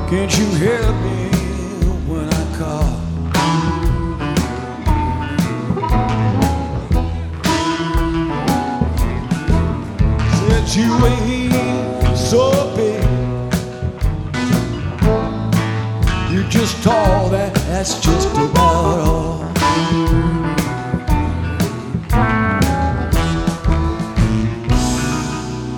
Can't you help me when I call? Said you ain't so big, you're just tall, that's just about